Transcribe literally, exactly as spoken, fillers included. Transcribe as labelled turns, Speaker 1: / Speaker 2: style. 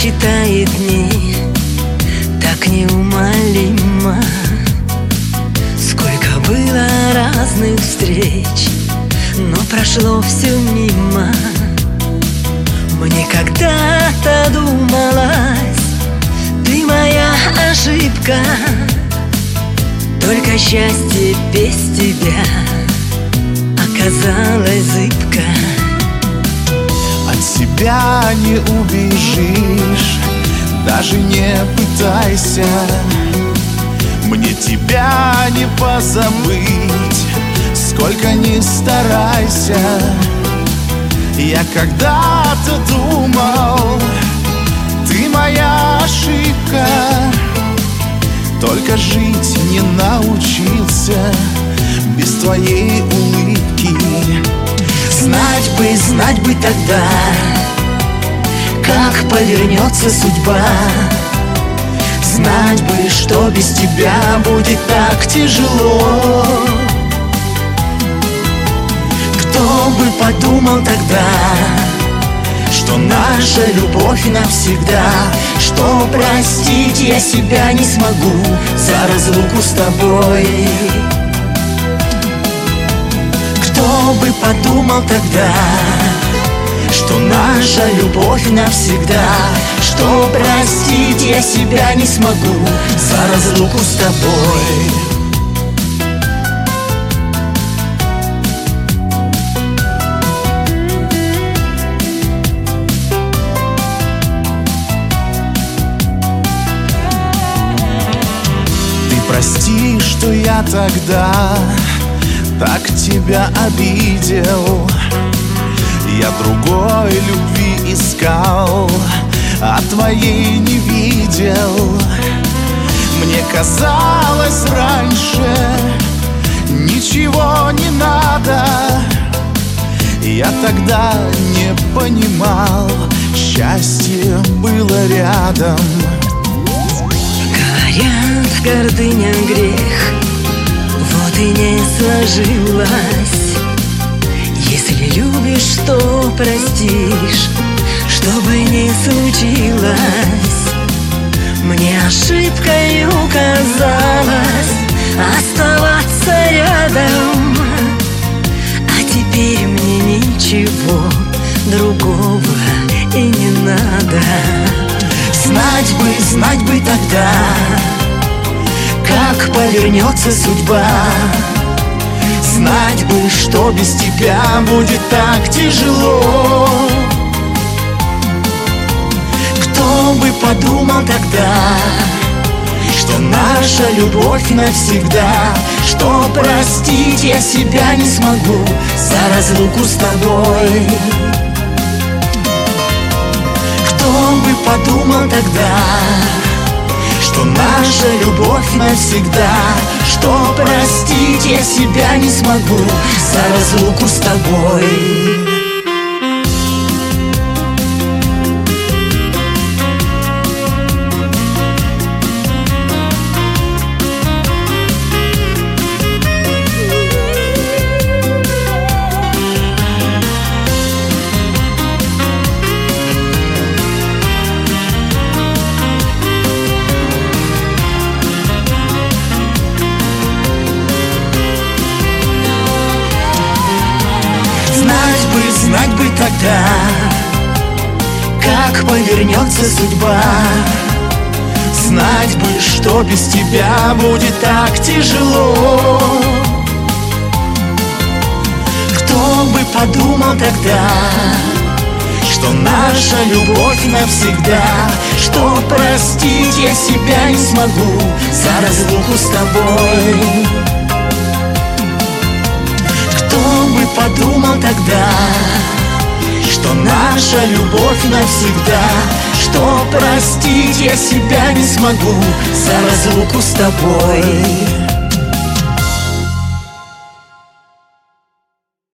Speaker 1: считает дни так неумолимо. Сколько было разных встреч, но прошло все мимо. Мне когда-то думалось, ты моя ошибка, только счастье без тебя оказалось зыбко.
Speaker 2: От себя не убежишь, даже не пытайся. Мне тебя не позабыть, сколько ни старайся. Я когда-то думал, ты моя ошибка, только жить не научился без твоей улыбки.
Speaker 1: Знать бы, знать бы тогда, как повернется судьба. Знать бы, что без тебя будет так тяжело. Кто бы подумал тогда, что наша любовь навсегда, что простить я себя не смогу за разлуку с тобой. Кто бы подумал тогда, что наша любовь навсегда, что простить я себя не смогу за разлуку с тобой.
Speaker 2: Ты прости, что я тогда так тебя обидел. Я другой любви искал, а твоей не видел. Мне казалось раньше, ничего не надо. Я тогда не понимал, счастье было рядом.
Speaker 1: Говорят, гордыня грех, вот и не сложилось. Если любишь, то простишь, чтобы не случилось. Мне ошибкой казалось оставаться рядом, а теперь мне ничего другого и не надо. Знать бы, знать бы тогда, как повернется судьба. Знать бы, что без тебя будет так тяжело. Кто бы подумал тогда, что наша любовь навсегда, что простить я себя не смогу за разлуку с тобой. Кто бы подумал тогда, что наша любовь навсегда, что простить я себя не смогу за разлуку с тобой. Знать бы тогда, как повернется судьба. Знать бы, что без тебя будет так тяжело. Кто бы подумал тогда, что наша любовь навсегда, что простить я себя не смогу за разлуку с тобой. Кто бы подумал тогда, что наша любовь навсегда, что простить я себя не смогу за разлуку с тобой.